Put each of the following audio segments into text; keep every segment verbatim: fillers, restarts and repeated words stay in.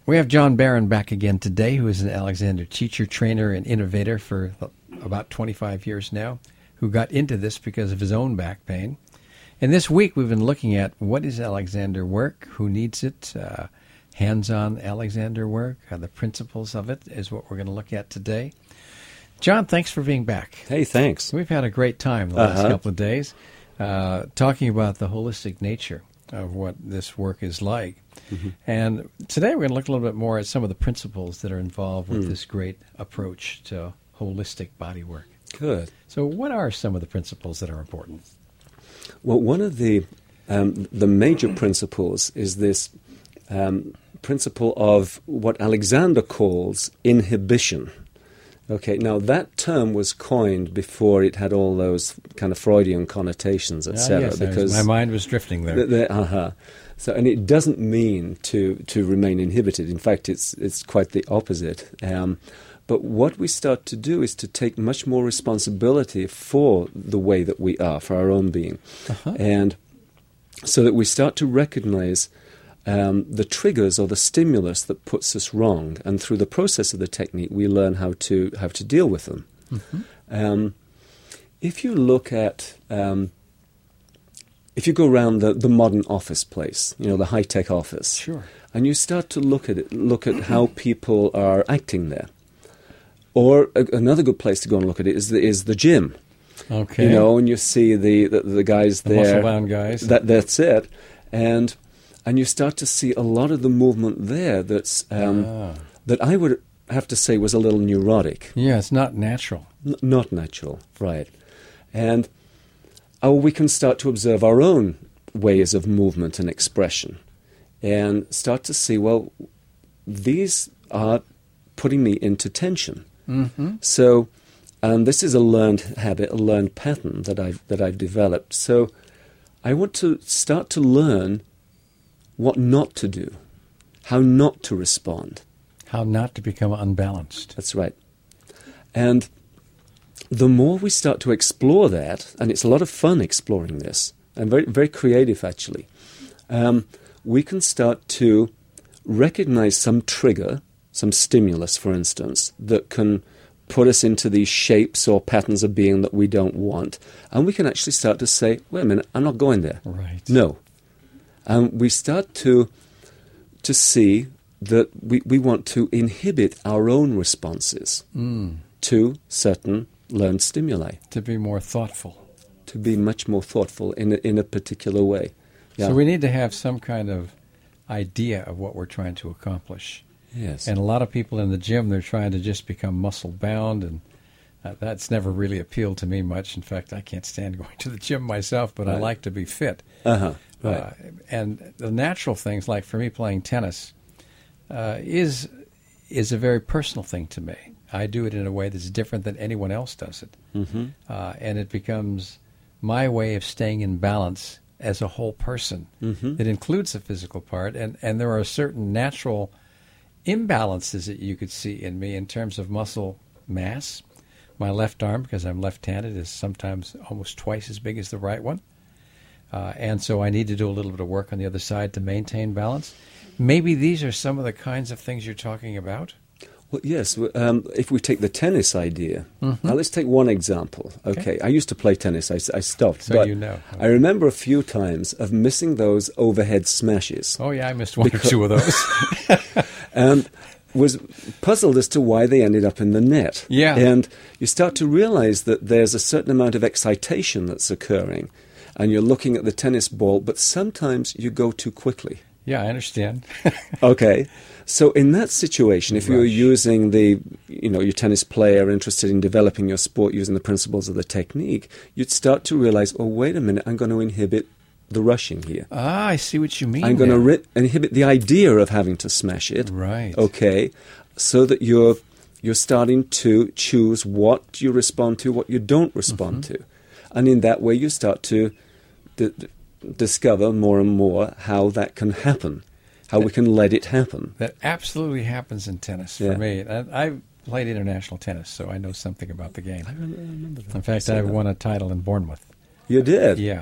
We have John Barron back again today, who is an Alexander teacher, trainer, and innovator for about twenty-five years now, who got into this because of his own back pain. And this week we've been looking at what is Alexander work, who needs it, uh, hands-on Alexander work, uh, the principles of it is what we're going to look at today. John, thanks for being back. Hey, thanks. We've had a great time the last uh-huh. couple of days uh, talking about the holistic nature of what this work is like. Mm-hmm. And today we're going to look a little bit more at some of the principles that are involved with mm. this great approach to holistic body work. Good. So what are some of the principles that are important? Well, one of the um, the major principles is this um, principle of what Alexander calls inhibition. Okay, now that term was coined before it had all those kind of Freudian connotations, et cetera. Ah, yes, because my mind was drifting there. The, the, uh-huh. So, and it doesn't mean to, to remain inhibited. In fact, it's it's quite the opposite. Um, but what we start to do is to take much more responsibility for the way that we are, for our own being, uh-huh. and so that we start to recognize Um, the triggers or the stimulus that puts us wrong, and through the process of the technique, we learn how to how to deal with them. Mm-hmm. Um, if you look at, um, if you go around the, the modern office place, you know, the high tech office, sure, and you start to look at it, look at how people are acting there, or a, another good place to go and look at it is the, is the gym. Okay, you know, and you see the the, the guys the there, muscle-bound guys. That that's it, and. And you start to see a lot of the movement there that's um, ah. that I would have to say was a little neurotic. Yeah, it's not natural. N- not natural, right. And oh, we can start to observe our own ways of movement and expression and start to see, well, these are putting me into tension. Mm-hmm. So um, this is a learned habit, a learned pattern that I've, that I've developed. So I want to start to learn what not to do, how not to respond. How not to become unbalanced. That's right. And the more we start to explore that, and it's a lot of fun exploring this, and very very creative actually, um, we can start to recognize some trigger, some stimulus, for instance, that can put us into these shapes or patterns of being that we don't want. And we can actually start to say, wait a minute, I'm not going there. Right. No. And we start to to see that we, we want to inhibit our own responses mm. to certain learned stimuli. To be more thoughtful. To be much more thoughtful in a, in a particular way. Yeah. So we need to have some kind of idea of what we're trying to accomplish. Yes. And a lot of people in the gym, they're trying to just become muscle-bound, and uh, that's never really appealed to me much. In fact, I can't stand going to the gym myself, but right. I like to be fit. Uh-huh. Right. Uh, and the natural things, like for me playing tennis, uh, is is a very personal thing to me. I do it in a way that's different than anyone else does it. Mm-hmm. Uh, and it becomes my way of staying in balance as a whole person. Mm-hmm. It includes the physical part, and, and there are certain natural imbalances that you could see in me in terms of muscle mass. My left arm, because I'm left-handed, is sometimes almost twice as big as the right one. Uh, and so I need to do a little bit of work on the other side to maintain balance. Maybe these are some of the kinds of things you're talking about? Well, yes. Um, if we take the tennis idea, mm-hmm. now let's take one example. Okay, okay. I used to play tennis. I, I stopped. So but you know. Okay. I remember a few times of missing those overhead smashes. Oh, yeah, I missed one because, or two of those. and was puzzled as to why they ended up in the net. Yeah. And you start to realize that there's a certain amount of excitation that's occurring. And you're looking at the tennis ball, but sometimes you go too quickly. Yeah, I understand. Okay. So in that situation, if Rush. you're using the, you know, your tennis player interested in developing your sport using the principles of the technique, you'd start to realize, oh, wait a minute, I'm going to inhibit the rushing here. Ah, I see what you mean. I'm going to ri- inhibit the idea of having to smash it. Right. Okay. So that you're you're starting to choose what you respond to, what you don't respond mm-hmm. to. And in that way, you start to d- discover more and more how that can happen, how that, we can let it happen. That absolutely happens in tennis yeah. for me. And I've played international tennis, so I know something about the game. I remember, I remember that. In fact, I, I won a title in Bournemouth. You did? Yeah.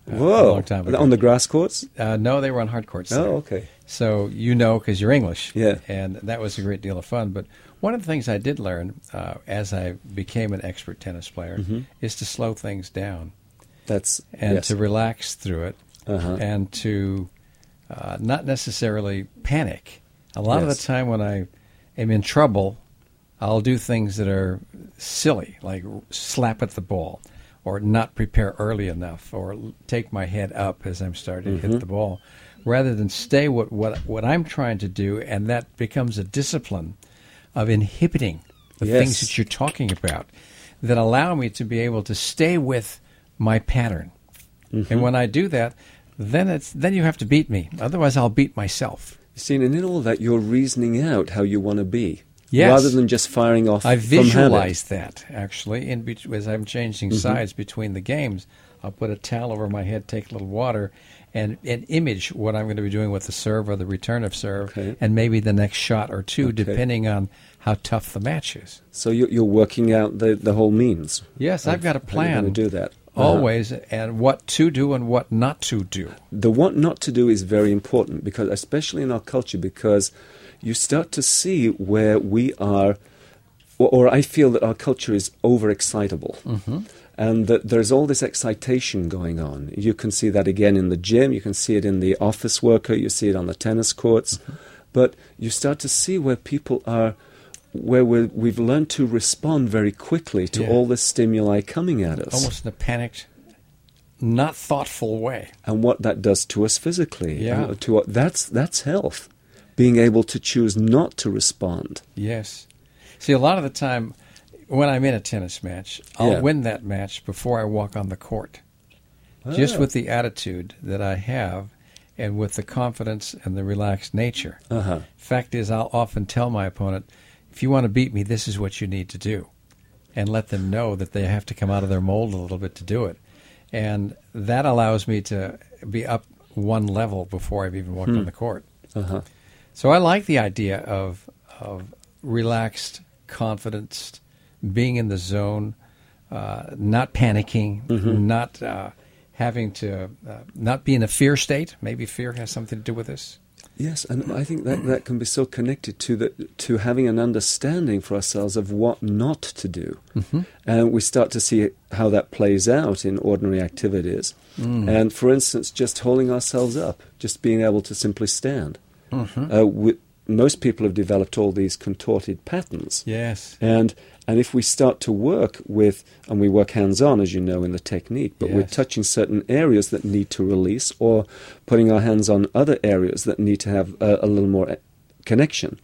uh, Whoa. a long time ago. On the grass courts? Uh, no, they were on hard courts. there. Oh, okay. So you know because you're English. Yeah. And that was a great deal of fun. But one of the things I did learn uh, as I became an expert tennis player Mm-hmm. is to slow things down That's and yes. to relax through it Uh-huh. and to uh, not necessarily panic. A lot of Yes. the time when I am in trouble, I'll do things that are silly, like slap at the ball or not prepare early enough or l- take my head up as I'm starting to Mm-hmm. hit the ball, rather than stay what, what, what I'm trying to do, and that becomes a discipline of inhibiting the Yes. things that you're talking about that allow me to be able to stay with my pattern. Mm-hmm. And when I do that, then it's then you have to beat me. Otherwise, I'll beat myself. See, and in all that, you're reasoning out how you want to be. Yes. Rather than just firing off I from habit. visualize that, actually, in bet- as I'm changing Mm-hmm. sides between the games. I'll put a towel over my head, take a little water, and, and image what I'm going to be doing with the serve or the return of serve, Okay. and maybe the next shot or two, Okay. depending on how tough the match is. So you're, you're working out the, the whole means. Yes, I've got a How plan. you're going to do that. Uh-huh. Always, and what to do and what not to do. The what not to do is very important, because especially in our culture, because you start to see where we are, or, or I feel that our culture is overexcitable. Mm-hmm. And that there's all this excitation going on. You can see that again in the gym, you can see it in the office worker, you see it on the tennis courts. Mm-hmm. But you start to see where people are, where we're, we've learned to respond very quickly to Yeah. all this stimuli coming at us. Almost in a panicked, not thoughtful way. And what that does to us physically. Yeah. And to, that's, that's health. Being able to choose not to respond. Yes. See, a lot of the time when I'm in a tennis match, I'll Yeah. win that match before I walk on the court. Just Ah. with the attitude that I have and with the confidence and the relaxed nature. Uh-huh. Fact is, I'll often tell my opponent, if you want to beat me, this is what you need to do. And let them know that they have to come out of their mold a little bit to do it. And that allows me to be up one level before I've even walked Hmm. on the court. Uh-huh. So I like the idea of of relaxed confidence, being in the zone, uh, not panicking, Mm-hmm. not uh, having to, uh, not be in a fear state. Maybe fear has something to do with this. Yes, and I think that, that can be so connected to the, to having an understanding for ourselves of what not to do. Mm-hmm. And we start to see how that plays out in ordinary activities. Mm. And for instance, just holding ourselves up, just being able to simply stand. Mm-hmm. Uh, we, most people have developed all these contorted patterns. Yes. And and if we start to work with, and we work hands-on, as you know, in the technique, but we're Yes. touching certain areas that need to release, or putting our hands on other areas that need to have a, a little more connection,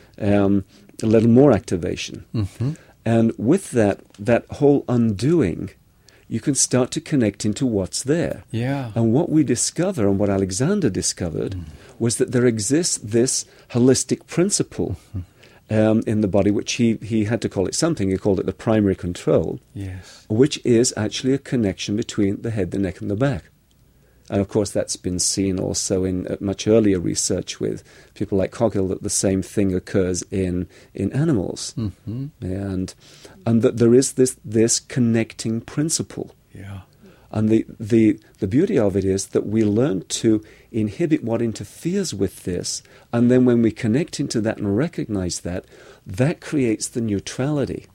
um, a little more activation. Mm-hmm. And with that, that whole undoing, you can start to connect into what's there. Yeah. And what we discover, and what Alexander discovered, Mm. was that there exists this holistic principle um, in the body, which he, he had to call it something. He called it the primary control, Yes. which is actually a connection between the head, the neck, and the back. And of course, that's been seen also in uh, much earlier research with people like Coghill, that the same thing occurs in, in animals. Mm-hmm. And, and that there is this, this connecting principle. Yeah. And the, the, the beauty of it is that we learn to inhibit what interferes with this, and then when we connect into that and recognize that, that creates the neutrality.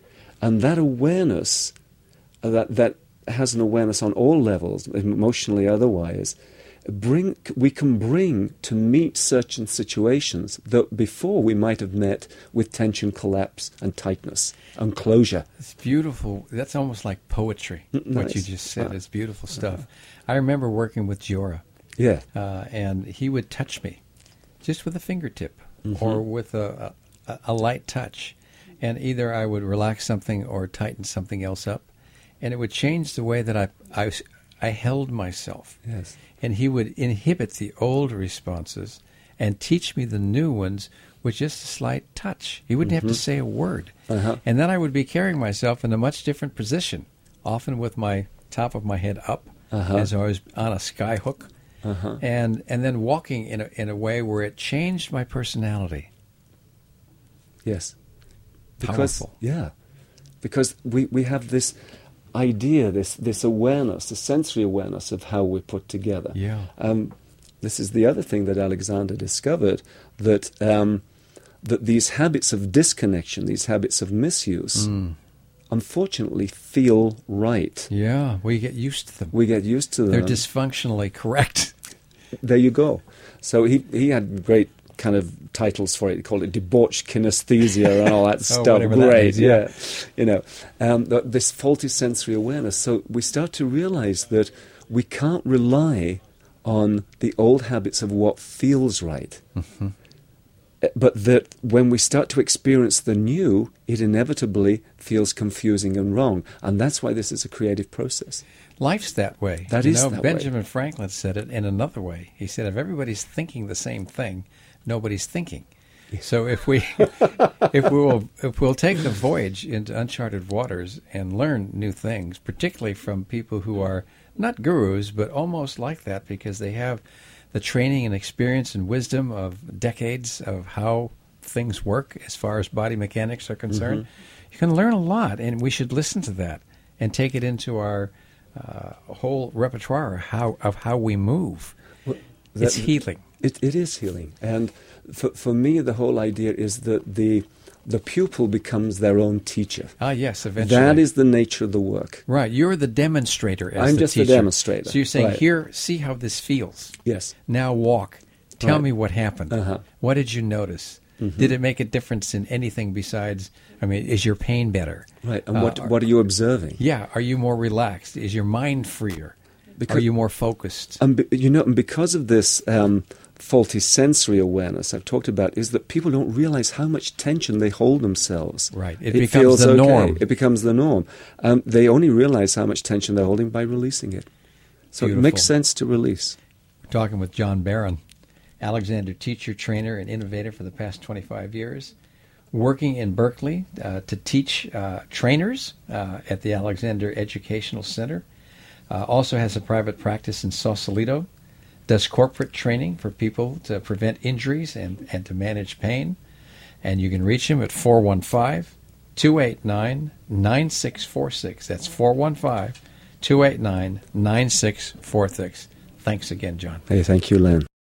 And that awareness, uh, that, that has an awareness on all levels, emotionally, otherwise, bring we can bring to meet certain situations that before we might have met with tension, collapse, and tightness and closure. It's beautiful. That's almost like poetry, Mm, what you nice. just said. Uh, It's beautiful stuff. I remember working with Jora, Yeah. uh, and he would touch me just with a fingertip Mhm. or with a, a, a light touch. And either I would relax something or tighten something else up. And it would change the way that I, I, I held myself. Yes. And he would inhibit the old responses and teach me the new ones with just a slight touch. He wouldn't have to say a word. Uh-huh. And then I would be carrying myself in a much different position, often with my top of my head up, Uh-huh. as I was on a sky hook, Uh-huh. and, and then walking in a, in a way where it changed my personality. Yes. Because, Powerful. yeah. Because we, we have this idea, this this awareness, the sensory awareness of how we're put together. Yeah. Um, this is the other thing that Alexander discovered, that um, that these habits of disconnection, these habits of misuse, Mm. unfortunately feel right. Yeah, we get used to them. We get used to them. They're dysfunctionally correct. There you go. So he he had great kind of titles for it. He called it debauched kinesthesia and all that Oh, stuff. whatever that Great, means, yeah. yeah. You know, um, th- this faulty sensory awareness. So we start to realize that we can't rely on the old habits of what feels right. Mm-hmm. Uh, But that when we start to experience the new, it inevitably feels confusing and wrong. And that's why this is a creative process. Life's that way. That you is know, that way. Benjamin Franklin said it in another way. He said, if everybody's thinking the same thing, nobody's thinking. So if we if we will if we'll take the voyage into uncharted waters and learn new things, particularly from people who are not gurus, but almost like that, because they have the training and experience and wisdom of decades of how things work as far as body mechanics are concerned, Mm-hmm. you can learn a lot, and we should listen to that and take it into our uh, whole repertoire of how, of how we move. Well, It's that- healing. It, it is healing. And for, for me, the whole idea is that the the pupil becomes their own teacher. Ah, yes, eventually. That is the nature of the work. Right, you're the demonstrator as I'm the just the teacher. demonstrator, So you're saying, right. here, see how this feels. Yes. Now walk. Tell Right. me what happened. Uh-huh. What did you notice? Mm-hmm. Did it make a difference in anything besides, I mean, is your pain better? Right. And Uh, what are- what are you observing? Yeah, are you more relaxed? Is your mind freer? Because- are you more focused? And be, you know, and because of this um, faulty sensory awareness I've talked about, is that people don't realize how much tension they hold themselves. Right. It becomes feels the okay. norm. It becomes the norm. Um, they only realize how much tension they're holding by releasing it. So Beautiful. it makes sense to release. We're talking with John Barron, Alexander teacher, trainer, and innovator for the past twenty-five years, working in Berkeley uh, to teach uh, trainers uh, at the Alexander Educational Center. Uh, also has a private practice in Sausalito, does corporate training for people to prevent injuries and, and to manage pain. And you can reach him at four one five, two eight nine, nine six four six. That's four one five, two eight nine, nine six four six. Thanks again, John. Hey, thank you, Len.